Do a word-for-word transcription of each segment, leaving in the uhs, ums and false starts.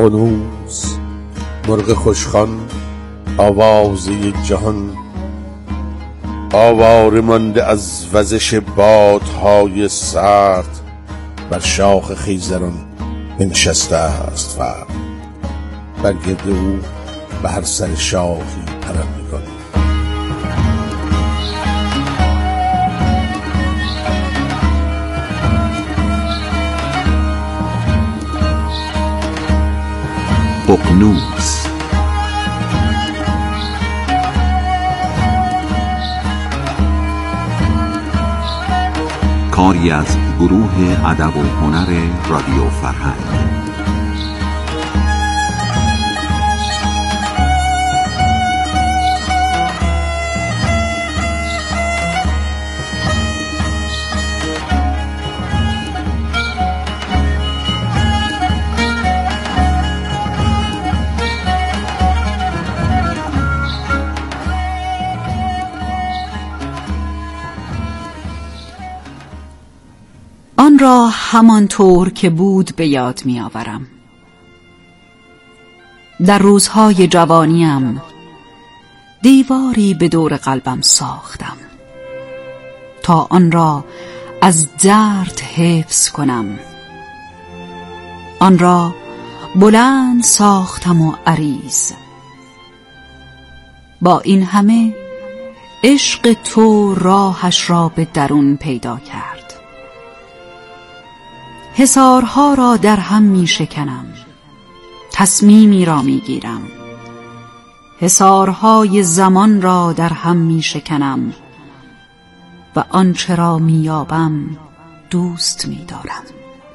ققنوس مرغ خوشخوان، آوازه جهان، آواره مانده از وزش بادهای سرد، بر شاخ خیزران بنشسته است فرد، بر گرد او به هر سر شاخی پرندگان. ققنوس کاری از گروه ادب و هنر رادیو فرهنگ. آن را همانطور که بود به یاد می آورم. در روزهای جوانیم دیواری به دور قلبم ساختم تا آن را از درد حفظ کنم. آن را بلند ساختم و عریض. با این همه عشق تو راهش را به درون پیدا کرد. حصارها را در هم می شکنم، تصمیمی را می گیرم. حصارهای زمان را در هم می شکنم و آنچه را می یابم دوست می دارم.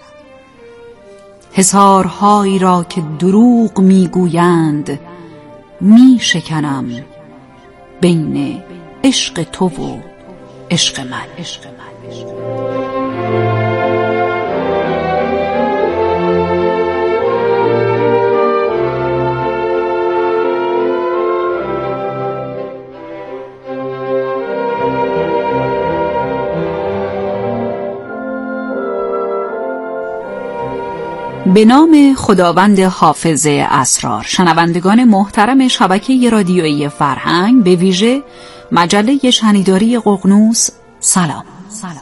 حصارهایی را که دروغ می گویند می شکنم بین عشق تو و عشق من. عشق من. عشق من. به نام خداوند حافظ اسرار. شنوندگان محترم شبکه رادیویی فرهنگ، به ویژه مجله شنیداری ققنوس، سلام. سلام.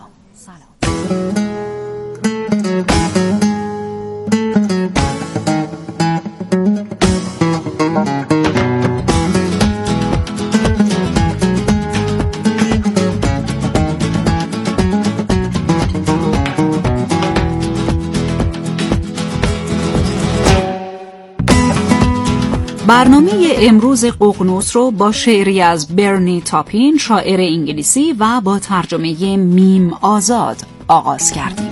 برنامه امروز ققنوس رو با شعری از برنی تاپین، شاعر انگلیسی، و با ترجمه میم آزاد آغاز کردیم.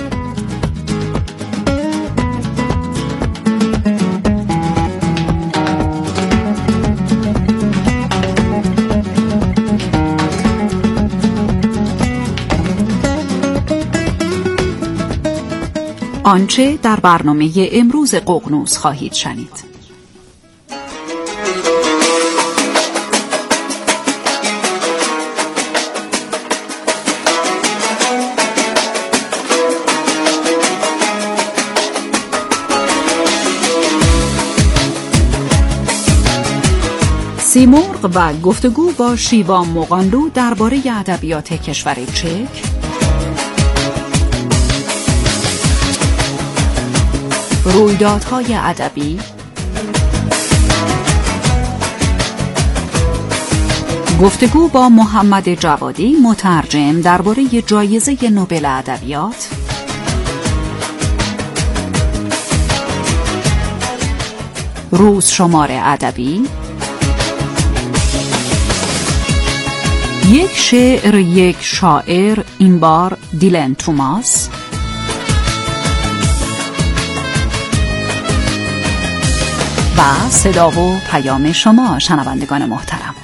آنچه در برنامه امروز ققنوس خواهید شنید: سیمرغ و گفتگو با شیوا مقانلو درباره ادبیات کشور چک، رویدادهای ادبی، گفتگو با محمد جوادی مترجم درباره جایزه نوبل ادبیات، روز شمار ادبی، یک شعر یک شاعر، این بار دیلن توماس، و صدا و پیام شما شنوندگان محترم.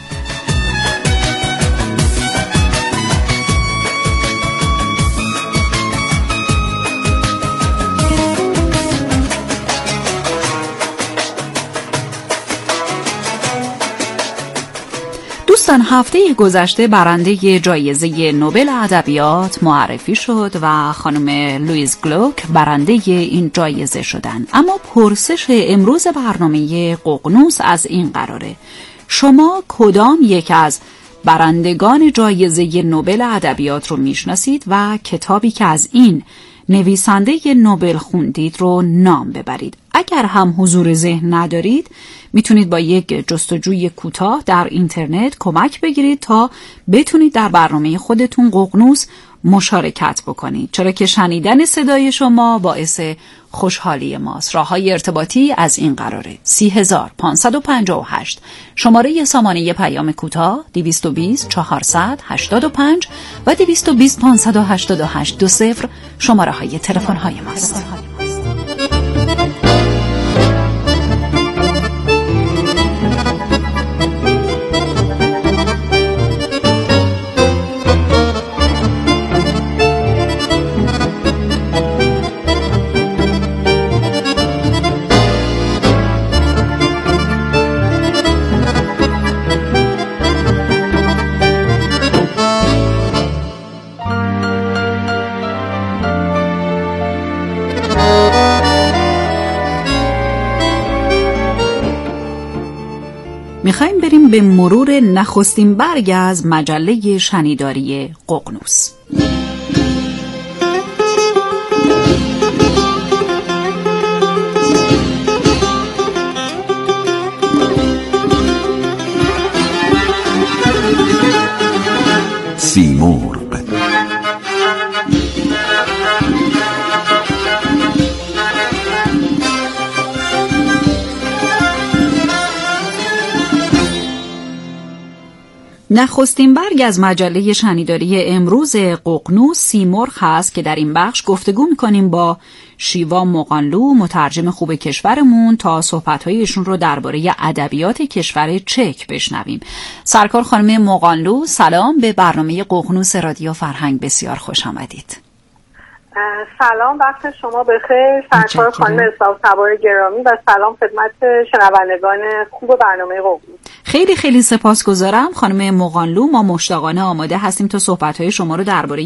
دوستان، هفته گذشته برنده جایزه نوبل ادبیات معرفی شد و خانم لویز گلوک برنده این جایزه شدن. اما پرسش امروز برنامه ققنوس از این قراره: شما کدام یک از برندگان جایزه نوبل ادبیات رو میشناسید و کتابی که از این نویسنده نوبل خوندید رو نام ببرید؟ اگر هم حضور ذهن ندارید میتونید با یک جستجوی کوتاه در اینترنت کمک بگیرید تا بتونید در برنامه خودتون ققنوس مشارکت بکنید، چرا که شنیدن صدای شما باعث خوشحالی ماست. راههای ارتباطی از این قراره: سی هزار پانصد و پنجاه و هشت شماره سامانه پیام کوتاه، دویست و بیست چهارصد هشتاد و پنج و دویست و بیست پانصد و هشتاد و هشت دو صفر شماره های تلفن های ماست. میخوایم بریم به مرور نخستین برگ از مجله شنیداری ققنوس. سیمرغ. نخستین برگ از مجله شنیداری امروز ققنوس سیمرغ هست که در این بخش گفتگو میکنیم با شیوا مقانلو، مترجم خوب کشورمون، تا صحبت‌های ایشون رو درباره ادبیات کشور چک بشنویم. سرکار خانم مقانلو، سلام، به برنامه ققنوس رادیو فرهنگ بسیار خوش آمدید. سلام، وقت شما بخیر سرکار خانم اسلام سوار گرامی و سلام خدمت شنوندگان خوب برنامه ققنوس. خیلی خیلی سپاسگزارم خانم مقانلو. ما مشتاقانه آماده هستیم تا صحبت‌های شما رو درباره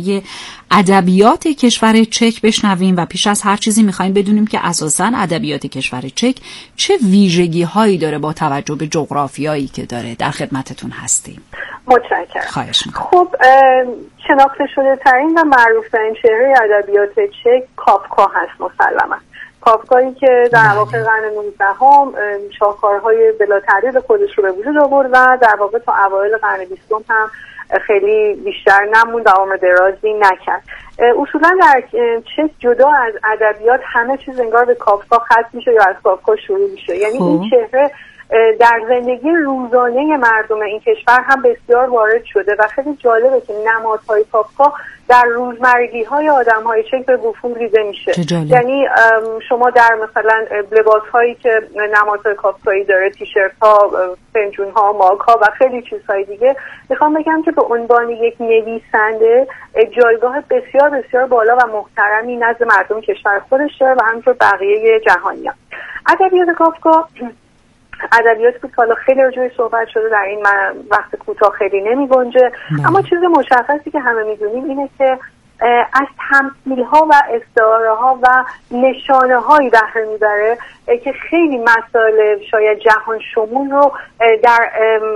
ادبیات کشور چک بشنویم و پیش از هر چیزی می‌خوایم بدونیم که اساساً ادبیات کشور چک چه ویژگی‌هایی داره با توجه به جغرافیایی که داره. در خدمتتون هستیم. متشکرم. خواهش می‌کنم. خب شناخته شده ترین و معروف ترین چهره ادبیات چک کافکا هست مسلماً. کافکایی که در واقع قرن نوزدهم شاهکارهای بلا تردید خودش رو به وجود آورد و در واقع تا اوایل قرن بیستم هم خیلی بیشتر نموند، دوام درازی نکرد. اصولا در چک جدا از ادبیات همه چیز انگار به کافکا ختم میشه یا از کافکا شروع میشه. یعنی این چهره در زندگی روزانه مردم این کشور هم بسیار وارد شده و خیلی جالبه که نمادهای کافکا در روزمرگی‌های آدم‌های چک به گفون ریزه میشه. یعنی شما در مثلا لباس‌هایی که نمادهای کافکایی داره، تیشرت‌ها، فنجون‌ها، ماگ‌ها و خیلی چیزهای دیگه، میخوام بگم که به عنوان یک نویسنده جایگاه بسیار بسیار بالا و محترمی نزد مردم کشور خودش داره و همینطور بقیه جهانیان. ادبیات کافکا ادبیات بود که حالا خیلی راجعش صحبت شده، در این وقت کوتاه خیلی نمی گنجه، اما چیز مشخصی که همه میدونیم اینه که از تمثیل‌ها و استعاره‌ها و نشانه‌هایی بهره میبره که خیلی مسائل شاید جهان شمول رو در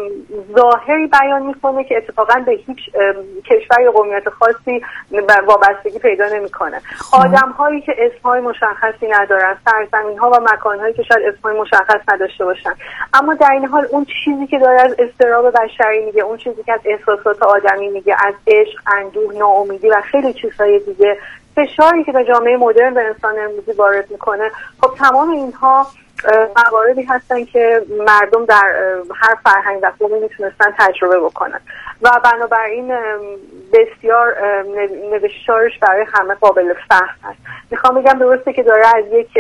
ظاهری بیان میکنه که اتفاقا به هیچ کشور یا قومیت خاصی وابستگی پیدا نمیکنه. آدم‌هایی که اسمهای مشخصی ندارن، سرزمین‌ها و مکان‌هایی که شاید اسمهای مشخص نداشته باشن، اما در این حال اون چیزی که داره از اضطراب بشری میگه، اون چیزی که از احساسات آدمی میگه، از عشق، اندوه، ناامیدی و خیلی چیزهای دیگه، فشاری که به جامعه مدرن به انسان امروزی وارد میکنه، خب تمام اینها مواردی هستن که مردم در هر فرهنگ و قومی میتونستن تجربه بکنن و بنابراین بسیار نوشتارش برای همه قابل فهم هست. میخوام بگم درسته که داره از یک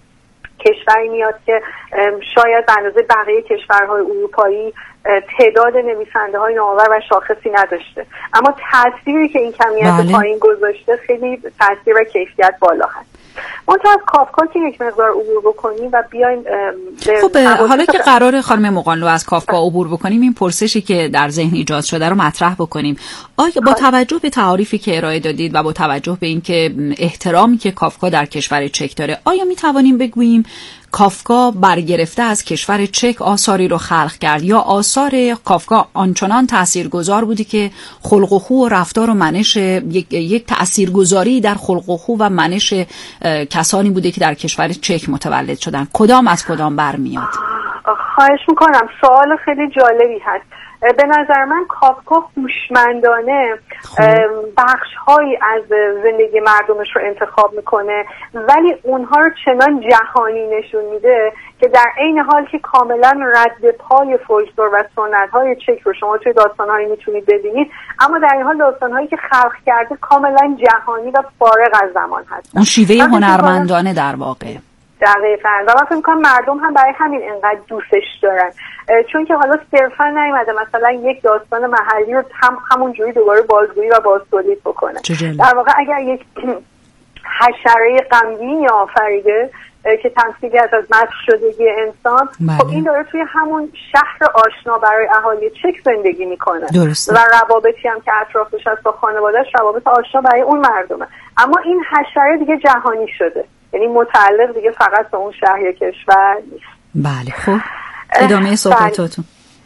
کشوری میاد که شاید به اندازه بقیه کشورهای اروپایی تعداد نویسنده های نوآور و شاخصی نداشته، اما تأثیری که این کمیت بله. پایین گذاشته خیلی تأثیر و کیفیت بالا هست. منتها از کافکا که یک مقدار عبور بکنیم و بیایم خب حالا که قرار خانم مقانلو از کافکا عبور بکنیم، این پرسشی که در ذهن ایجاد شده رو مطرح بکنیم. آیا با توجه به تعاریفی که ارائه دادید و با توجه به اینکه احترامی که کافکا در کشور چک داره، آیا می توانیم بگوییم کافکا برگرفته از کشور چک آثاری رو خلق کرد یا آثار کافکا آنچنان تاثیرگذار بودی که خلق و خو و رفتار و منش یک, یک تاثیرگذاری در خلق و خو و منش کسانی بوده که در کشور چک متولد شدن؟ کدام از کدام برمیاد؟ خواهش میکنم، سوال خیلی جالبی هست. به نظر من کافکا هوشمندانه بخش هایی از زندگی مردمش رو انتخاب میکنه، ولی اونها رو چنان جهانی نشون میده که در عین حال که کاملا رد پای فولکلور و سنت های چک رو شما توی داستان هایی میتونید ببینید، اما در این حال داستان هایی که خلق کرده کاملا جهانی و فارغ از زمان هست. اون شیوه هنرمندانه در واقع. دقیقاً. و من فکر می‌کنم مردم هم برای همین انقدر دوستش دارن، چون که حالا صرفا نیومده مثلا یک داستان محلی رو هم همون جوری دوباره بازگویی و بازتولید بکنه. در واقع اگر یک حشره غمگین آفریده که تمثیلی از از مسخ شدگی انسان، بله. خب این داره توی همون شهر آشنا برای اهالی چک زندگی میکنه درسته. و روابطی هم که اطرافش هست با خانواده‌اش روابط آشنا برای اون مردمه. اما این حشره دیگه جهانی شده، یعنی متعلق دیگه فقط به اون شهر یا کشور نیست. بله. خب ادامه صحبتاتون.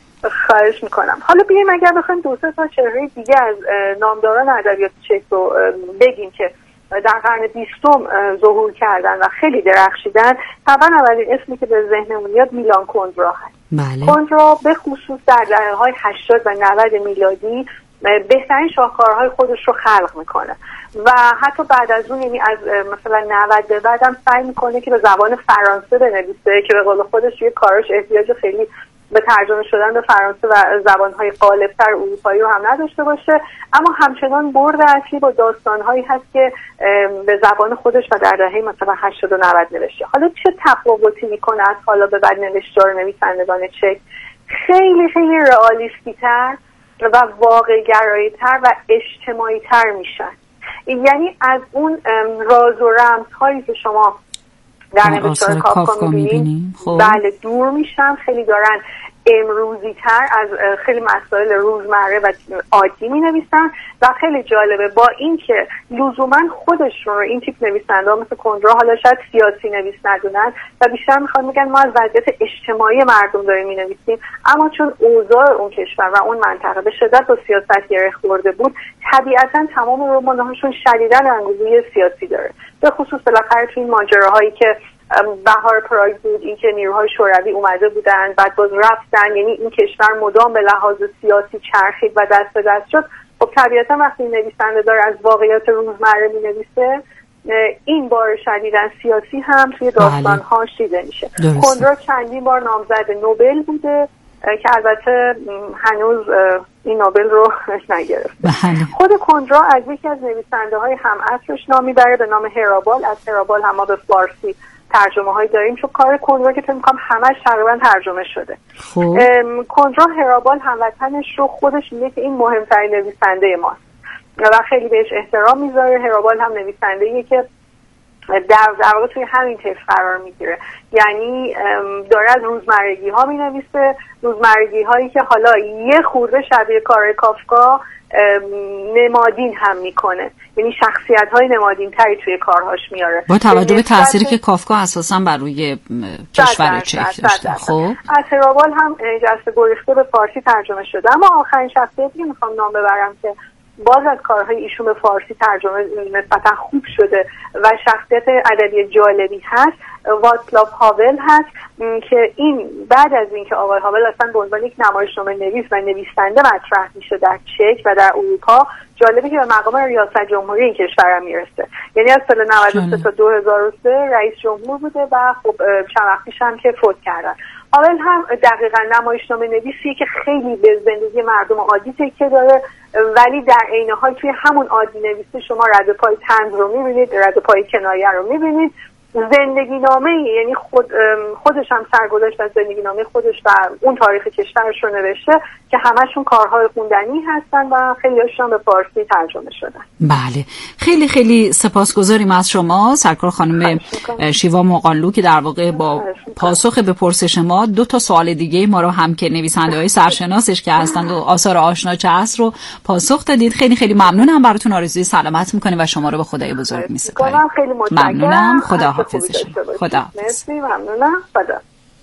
خواهش میکنم. حالا بیایم اگر بخوایم دو سه تا چهره دیگه از نامداران ادبیات چک رو بگیم که در قرن بیستم ظهور کردن و خیلی درخشیدن. طبعا اولین اسمی که به ذهنمون میاد میلان کندرا هست. بله. کندرا به خصوص در دهه‌های هشتاد و نود میلادی بهترین شاهکارهای خودش رو خلق میکنه و حتی بعد از اون، یعنی از مثلا نود به بعد هم سعی میکنه که به زبان فرانسه بنویسه که به قول خودش یه کارش احتیاج خیلی به ترجمه شدن به فرانسه و زبانهای غالب‌تر اروپایی رو هم نداشته باشه، اما همچنان برد اصلی با داستانهایی هست که به زبان خودش و در دهه مثلا هشتاد و نود نوشته. حالا چه تفاوتی میکنه از حالا به بعد نوشتار نویسندگان چک؟ خیلی خیلی رئالیستی تر و واقع گرایی تر و اجتماعی تر میشن. یعنی از اون راز و رمز هایی که شما در نوشتار کافکا میبینید بله دور میشن، خیلی دارن امروزی تر از خیلی مسائل روزمره و عادی می نویسن و خیلی جالبه با اینکه لزوما خودشون رو این تیپ نویسنده ها مثل کندرا حالا شاید سیاسی نویس ندونن و بیشتر میخوان میگن ما از وضعیت اجتماعی مردم داریم می نویسیم، اما چون اوضاع اون کشور و اون منطقه به شدت با سیاست گره خورده بود، طبیعتا تمام رمان‌هاشون شدیداً انگیزه سیاسی داره. به خصوص بالاخره تو این ماجراهایی که بهار پراگ بود، این که نیروهای شوروی اومده بودن بعد باز رفتن، یعنی این کشور مدام به لحاظ سیاسی چرخید و دست به دست شد. خب طبیعتا وقتی نویسنده داره از واقعیات روزمره مینویسه، این بار شدیداً سیاسی هم توی داستان‌ها شیده میشه. کندرا چندین بار نامزد نوبل بوده که البته هنوز این نوبل رو نگرفته. خود کندرا از یکی از نویسنده‌های هم عصرش نام میبره به نام هرابال. از هرابال هم ما به فارسی ترجمه هایی داریم، چون کار کندرا که فکر می‌کنم همش تقریبا ترجمه شده. خب کندرا هرابال هموطنش رو خودش میگه که این مهمترین نویسنده ماست و خیلی بهش احترام میذاره. هرابال هم نویسنده‌ایه که در در واقع توی همین طیف قرار میگیره، یعنی داره از روزمرگی ها مینویسه، روزمرگی هایی که حالا یه خورده شبیه کار کافکا نمادین هم میکنه، یعنی شخصیت های نمادین تری توی کارهاش میاره با توجه به تأثیری که کافکا اساساً بر روی کشور چک داشته. خب از هرابال هم جسته گریخته به فارسی ترجمه شده، اما آخرین شخصیتی که میخوام نام ببرم که باز از کارهای ایشون به فارسی ترجمه نسبتا خوب شده و شخصیت ادبی جالبی هست، واتسلاو هاول هست که این بعد از اینکه آقای هاول اصلا به عنوان یک نمایشنامه نویس و نویسنده مطرح میشه در چک و در اروپا، جالبه که به مقام ریاست جمهوری این کشور هم میرسه. یعنی از سال نود و سه تا دو هزار و سه رئیس جمهور بوده و خب چند وقتیش هم که فوت کردن. هاول هم دقیقاً نمایشنامه نویسی که خیلی به زندگی مردم عادی تکیه داره، ولی در عین حال توی همون عادی نویسی شما رد پای طنز رو میبینید، رد پای کنایه رو میبینید زندگی نامه، یعنی خود خودش هم سرگذشت از زندگی نامه خودش و اون تاریخ کشورش رو نوشته که همشون کارهای خوندنی هستن و خیلی هاشون به فارسی ترجمه شدن. بله، خیلی خیلی سپاسگزاریم از شما سرکار خانم شیوا مقانلو که در واقع با پاسخ به پرسش ما دو تا سوال دیگه ما رو هم که نویسنده های سرشناسش که هستند و آثار آشنا چه است رو پاسخ دادید. خیلی خیلی ممنونم، براتون آرزوی سلامت میکنه و شما رو به خدای بزرگ میسپارم. خیلی متشکرم. ممنونم. خدا حافظ شما. خدا. مرسی، ممنونم. خدا.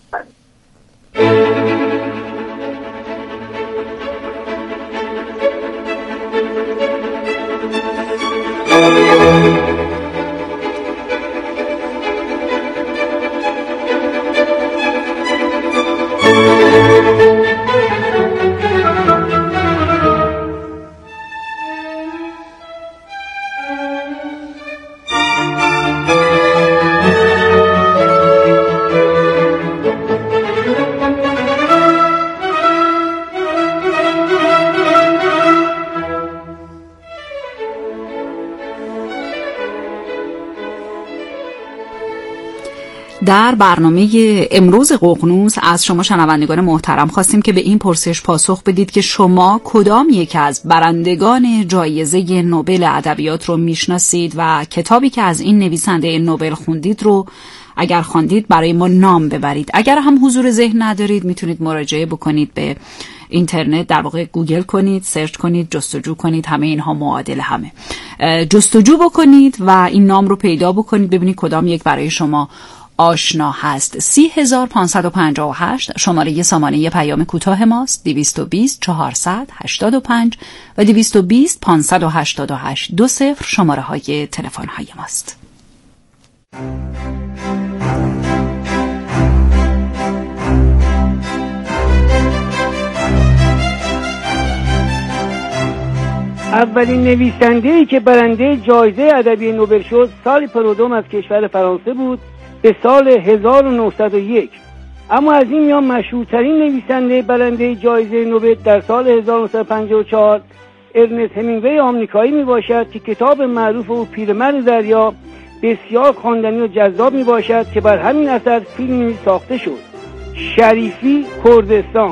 در برنامه امروز ققنوس از شما شنوندگان محترم خواستیم که به این پرسش پاسخ بدید که شما کدام یک از برندگان جایزه نوبل ادبیات رو میشناسید و کتابی که از این نویسنده نوبل خوندید رو اگر خواندید برای ما نام ببرید. اگر هم حضور ذهن ندارید میتونید مراجعه بکنید به اینترنت، در واقع گوگل کنید، سرچ کنید، جستجو کنید، همه اینها معادل همه. جستجو بکنید و این نام رو پیدا بکنید، ببینید کدام یک برای شما آشنا هست. سی هزار پانصد و پنجاه و هشت شماره سامانه پیام کوتاه ماست. دویست و بیست چهارصد هشتاد و پنج و دویست و بیست پانصد و هشتاد و هشت دو صفر شماره های تلفن های ماست. اولین نویسنده‌ای که برنده جایزه ادبی نوبل شد سال پرودوم از کشور فرانسه بود به سال هزار و نهصد و یک. اما از این میان مشهورترین نویسنده برنده جایزه نوبل در سال هزار و نهصد و پنجاه و چهار ارنست همینگوی آمریکایی می باشد که کتاب معروف او پیرمرد دریا بسیار خواندنی و جذاب می باشد که بر همین اثر فیلمی ساخته شد، شریفی کردستان.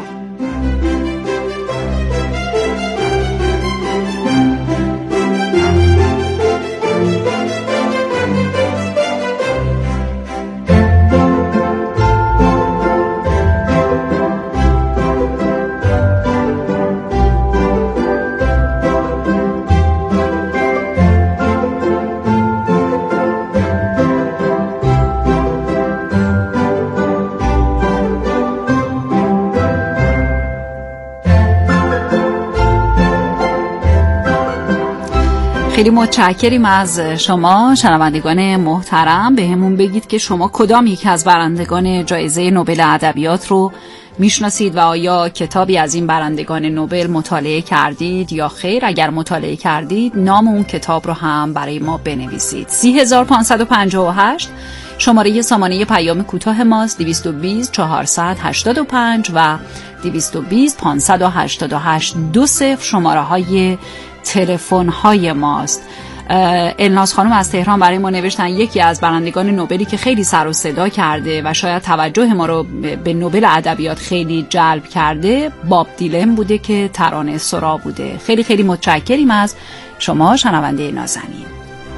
خیلی متشکریم از شما شنوندگان محترم. به همون بگید که شما کدام یک از برندگان جایزه نوبل ادبیات رو میشناسید و آیا کتابی از این برندگان نوبل مطالعه کردید یا خیر؟ اگر مطالعه کردید نام اون کتاب رو هم برای ما بنویسید. سی هزار پانصد و پنجاه و هشت شماره سامانه پیام کوتاه ماست. دویست و بیست چهارصد هشتاد و پنج و دویست و بیست پانصد و هشتاد و هشت دو صفر شماره های تلفن های ماست. الناز خانم از تهران برای ما نوشتن یکی از برندگان نوبلی که خیلی سر و صدا کرده و شاید توجه ما رو به نوبل ادبیات خیلی جلب کرده باب دیلن بوده که ترانه سرا بوده. خیلی خیلی متشکریم از شما شنونده نازنین.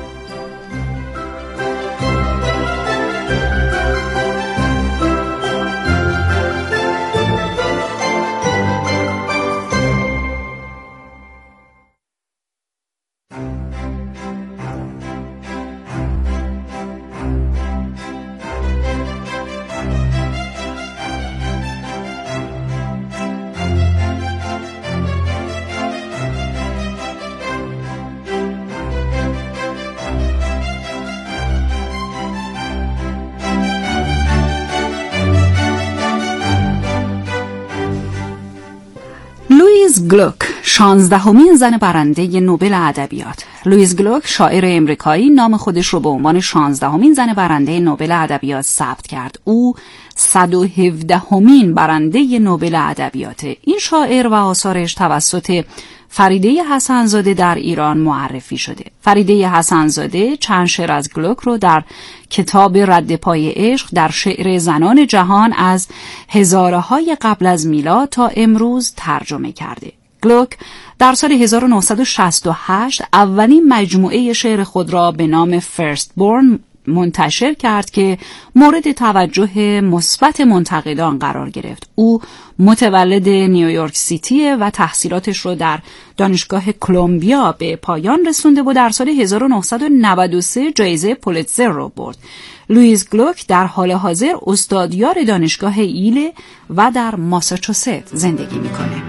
لوئیس گلوک شانزدهمین زن برنده نوبل ادبیات. لوئیس گلوک شاعر امریکایی نام خودش رو به عنوان شانزدهمین زن برنده نوبل ادبیات ثبت کرد. او صد و هفدهمین برنده نوبل ادبیات. این شاعر و آثارش توسط فریده حسن‌زاده در ایران معرفی شده. فریده حسن‌زاده چند شعر از گلوک رو در کتاب رد پای عشق در شعر زنان جهان از هزاره‌های قبل از میلاد تا امروز ترجمه کرده. گلوک در سال هزار و نهصد و شصت و هشت اولین مجموعه شعر خود را به نام فرست بورن منتشر کرد که مورد توجه مثبت منتقدان قرار گرفت. او متولد نیویورک سیتی و تحصیلاتش رو در دانشگاه کلمبیا به پایان رسونده و در سال هزار و نهصد و نود و سه جایزه پولیتزر رو برد. لوئیس گلوک در حال حاضر استادیار دانشگاه ایله و در ماساچوست زندگی میکنه.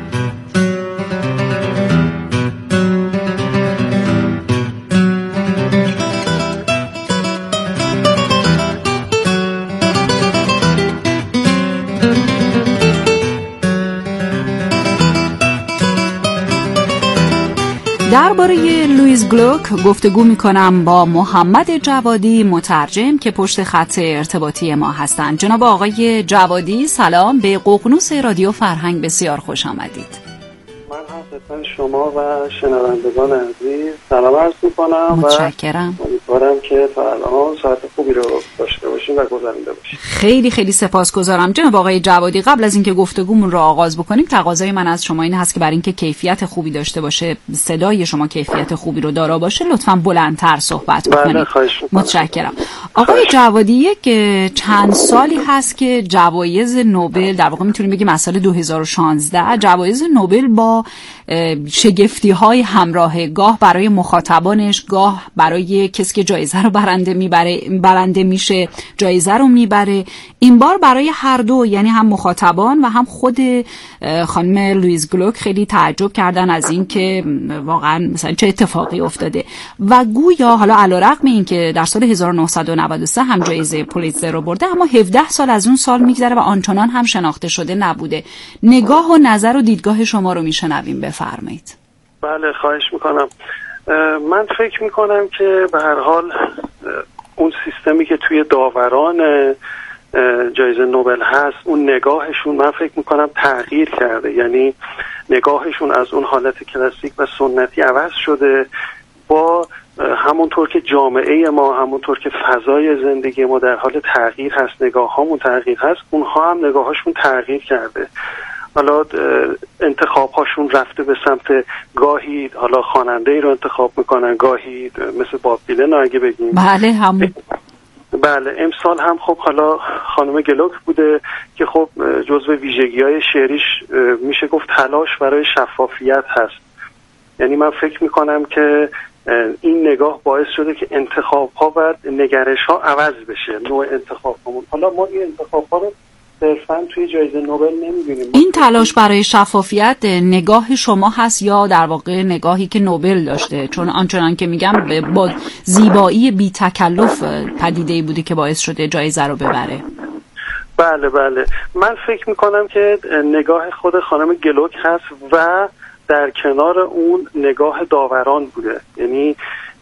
درباره لوئیس گلوک گفتگو می‌کنم با محمد جوادی، مترجم که پشت خط ارتباطی ما هستند. جناب آقای جوادی سلام، به ققنوس رادیو فرهنگ بسیار خوش آمدید. من هم خدمت شما و شنوندگان عزیز سلام عرض می‌کنم. متشکرم. و امیدوارم که تا الان ساعت خوبی رو داشته باشیم و گذرونده باشیم. خیلی خیلی سپاسگزارم جناب آقای جوادی. قبل از اینکه گفتگومون رو آغاز بکنیم تقاضای من از شما این هست که برای اینکه کیفیت خوبی داشته باشه، صدای شما کیفیت خوبی رو دارا باشه، لطفاً بلندتر صحبت بکنید. بله خواهش می‌کنم. متشکرم. آقای جوادی، یک چند سالی هست که جوایز نوبل، در واقع میتونیم بگیم از سال دو هزار و شانزده، جوایز نوبل با شگفتی های همراه، گاه برای مخاطبانش، گاه برای کسی که جایزه رو برنده میبره برنده میشه جایزه رو میبره. این بار برای هر دو، یعنی هم مخاطبان و هم خود خانم لوئیس گلوک خیلی تعجب کردن از این که واقعا مثلا چه اتفاقی افتاده و گویا حالا علیرغم این که در سال هزار و نهصد و نود و سه هم جایزه پولیتزر رو برده، اما هفده سال از اون سال میگذره و آنچنان هم شناخته شده نبوده. نگاه و نظر و دیدگاه شما رو میشنویم، بفرمایید. بله خواهش میکنم. من فکر میکنم که به هر حال اون سیستمی که توی داوران جایزه نوبل هست، اون نگاهشون من فکر میکنم تغییر کرده. یعنی نگاهشون از اون حالت کلاسیک و سنتی عوض شده. با همونطور که جامعه ما، همونطور که فضای زندگی ما در حال تغییر هست، نگاه هامون تغییر هست، اونها هم نگاه هاشون تغییر کرده. حالا انتخاب هاشون رفته به سمت گاهی حالا خواننده ای رو انتخاب میکنن، گاهی مثل باب دیلن اگه بگیم. بله هم بله امسال هم خب حالا خانم گلوک بوده که خب جزو ویژگی‌های شعریش میشه گفت تلاش برای شفافیت هست. یعنی من فکر میکنم که این نگاه باعث شده که انتخاب ها و نگرش ها عوض بشه، نوع انتخاب همون. حالا ما این انتخاب ها رو صرفاً توی جایزه نوبل نمیبینیم. این تلاش برای شفافیت نگاه شما هست یا در واقع نگاهی که نوبل داشته؟ چون آنچنان که میگم با زیبایی بی تکلف پدیده‌ای بوده که باعث شده جایزه رو ببره. بله بله من فکر میکنم که نگاه خود خانم گلوک هست و در کنار اون نگاه داوران بوده. یعنی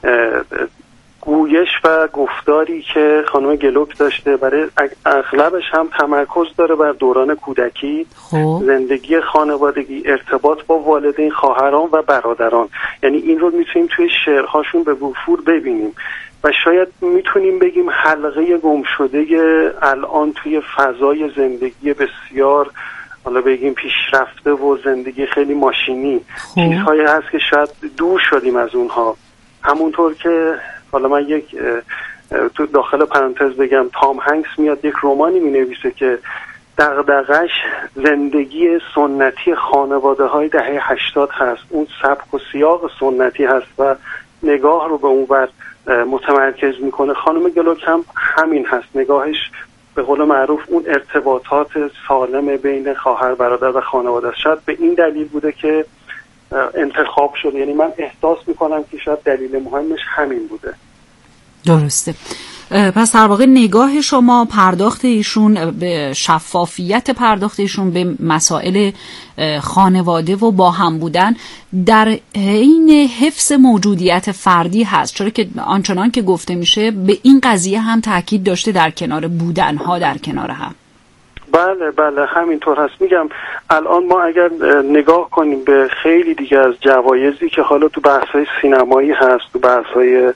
گویش و گفتاری که خانم گلوک داشته برای اغلبش هم تمرکز داره بر دوران کودکی، خوب. زندگی خانوادگی، ارتباط با والدین، خواهران و برادران. یعنی این رو میتونیم توی شعرهاشون به وفور ببینیم و شاید میتونیم بگیم حلقه گم شده الان توی فضای زندگی بسیار حالا بگیم پیشرفته و زندگی خیلی ماشینی، چیزهایی هست که شاید دور شدیم از اونها. همونطور که حالا من یک تو داخل پرانتز بگم، تام هنگس میاد یک رمانی می نویسه که دغدغش زندگی سنتی خانواده های دهه هشتاد هست، اون سبک و سیاق سنتی هست و نگاه رو به اون ور متمرکز میکنه. خانم گلوک هم همین هست، نگاهش به قول معروف اون ارتباطات سالم بین خواهر برادر و خانواده است. شاید به این دلیل بوده که انتخاب شده. یعنی من احساس میکنم که شاید دلیل مهمش همین بوده. درسته. پس در واقع نگاه شما، پرداخت ایشون به شفافیت، پرداخت ایشون به مسائل خانواده و با هم بودن در این حفظ موجودیت فردی هست، چرا که آنچنان که گفته میشه به این قضیه هم تاکید داشته در کنار بودنها در کنار هم. بله بله همینطور هست. میگم الان ما اگر نگاه کنیم به خیلی دیگه از جوایزی که حالا تو بحث‌های سینمایی هست، تو بحث‌های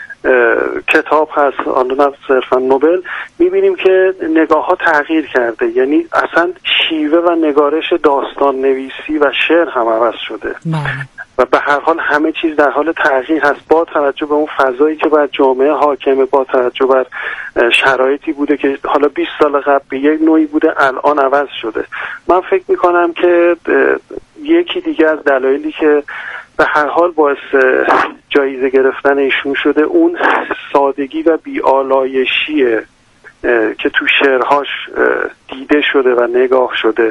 کتاب هست، حالا نه صرفا نوبل، میبینیم که نگاه ها تغییر کرده. یعنی اصلا شیوه و نگارش داستان نویسی و شعر هم عوض شده و به هر حال همه چیز در حال تغییر هست با توجه به اون فضایی که بر جامعه حاکمه، با توجه بر شرایطی بوده که حالا بیست سال قبل به یک نوعی بوده، الان عوض شده. من فکر میکنم که یکی دیگه از دلایلی که به هر حال باعث جایزه گرفتن ایشون شده اون سادگی و بی‌آلایشیه که تو شعرهاش دیده شده و نگاه شده.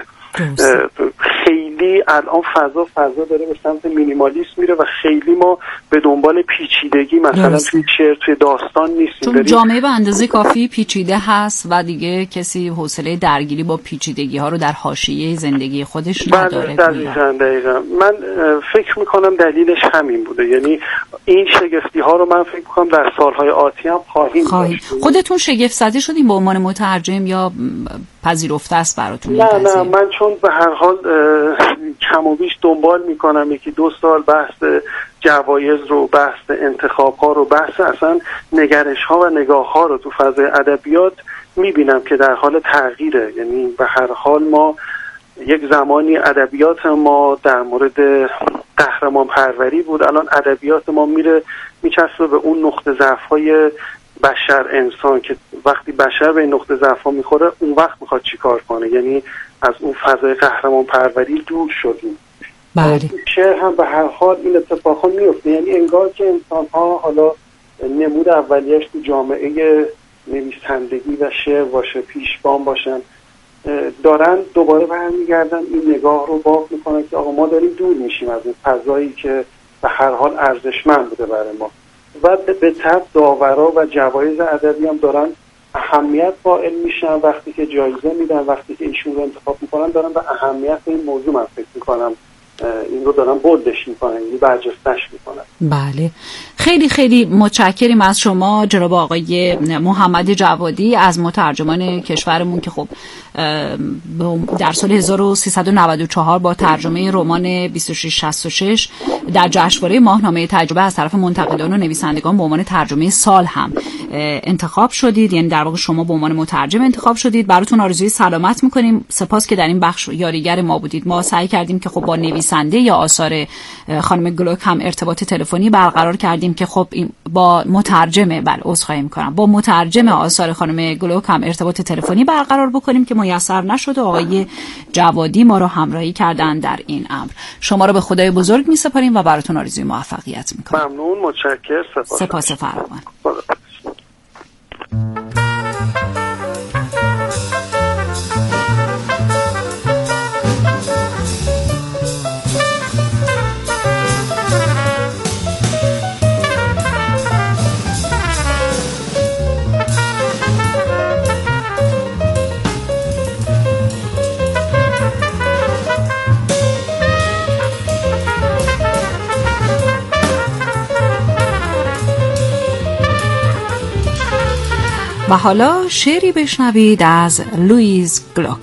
خیلی الان فضا فضا داره به سمت مینیمالیسم میره و خیلی ما به دنبال پیچیدگی مثلا توی شعر توی داستان نیستیم، چون جامعه به اندازه کافی پیچیده هست و دیگه کسی حوصله درگیری با پیچیدگی ها رو در حاشیه زندگی خودش نداره. دقیقاً دقیقاً من فکر میکنم دلیلش همین بوده. یعنی این شگفتی ها رو من فکر میکنم در سالهای آتی هم خواهیم داشت. خودتون شگفت زده شدین به عنوان مترجم یا پذیرفته است براتون؟ نه نه من چون به هر حال کم و بیش دنبال میکنم یکی دو سال بحث جوایز رو، بحث انتخاب ها رو، بحث اصلا نگرش ها و نگاه ها رو تو فضای ادبیات میبینم که در حال تغییره. یعنی به هر حال ما یک زمانی ادبیات ما در مورد قهرمان پروری بود، الان ادبیات ما میره میچسبه به اون نقطه ضعف های بشر انسان که وقتی بشر به این نقطه ضعف ها میخوره اون وقت میخواد چی کار کنه. یعنی از اون فضای قهرمان پروری دور شدیم. بله. شعر هم به هر حال این اتفاقا میفته. یعنی انگار که انسان ها حالا نمود اولیش تو جامعه نویسندگی و شعر باشه، پیشبان باشن، دارن دوباره برمیگردن این نگاه رو باز میکنن که آقا ما داریم دور میشیم از اون فضایی که به هر حال ارزشمند بوده برای ما. و به طب داورا و جوایز ادبی هم دارن اهمیت قائل میشن وقتی که جایزه میدن، وقتی که ایشون رو انتخاب میکنن دارن به اهمیت این موضوع من فکر میکنم این رو دارن بولدش میکنن، یعنی برجستش میکنن. بله خیلی خیلی متشکریم از شما جناب آقای محمد جوادی از مترجمان کشورمون که خب در سال هزار و سیصد و نود و چهار با ترجمه رمان بیست و شش شصت و شش در جشنواره ماهنامه تجربه از طرف منتقدان و نویسندگان به عنوان ترجمه سال هم انتخاب شدید. یعنی در واقع شما به عنوان مترجم انتخاب شدید. براتون آرزوی سلامت میکنیم. سپاس که در این بخش یاریگر ما بودید. ما سعی کردیم که خب با نویسنده یا آثار خانم گلوک هم ارتباط تلفنی برقرار کردیم که خب با مترجم بله عذرخواهی میکنم با مترجم آثار خانم گلوک هم ارتباط تلفنی برقرار بکنیم که میسر نشد و آقای جوادی ما رو همراهی کردن در این امر. شما رو به خدای بزرگ میسپاریم و براتون آرزوی موفقیت میکنم. ممنون، متشکرم. سپاس. سپاس فراوان. و حالا شعری بشنوید از لوئیس گلوک.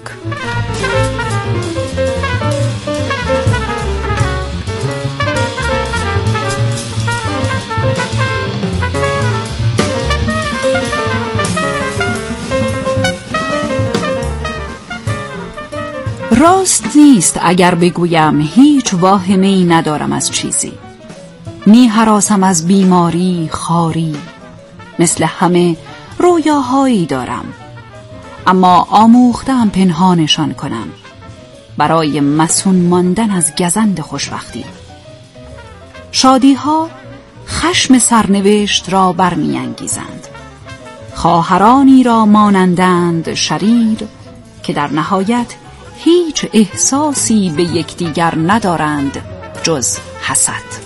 راست نیست اگر بگویم هیچ واهمه‌ای ندارم از چیزی، می هراسم از بیماری خاری، مثل همه رویاهایی دارم، اما آموختم پنهانشان کنم برای مسون ماندن از گزند خوشبختی. شادیها خشم سرنوشت را برمی انگیزند، خواهرانی را مانندند شریر که در نهایت هیچ احساسی به یکدیگر ندارند جز حسد.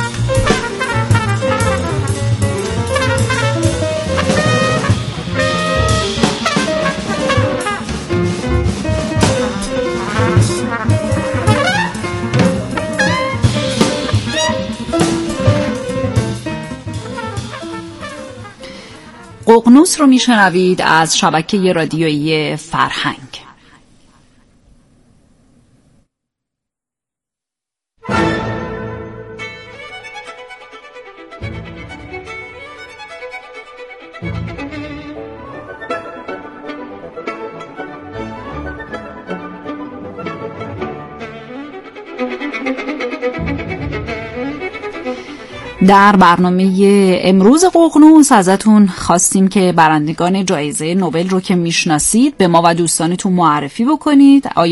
ققنوس رو میشنوید از شبکه رادیویی فرهنگ. در برنامه امروز ققنوس ازتون خواستیم که برندگان جایزه نوبل رو که میشناسید به ما و دوستانتون معرفی بکنید.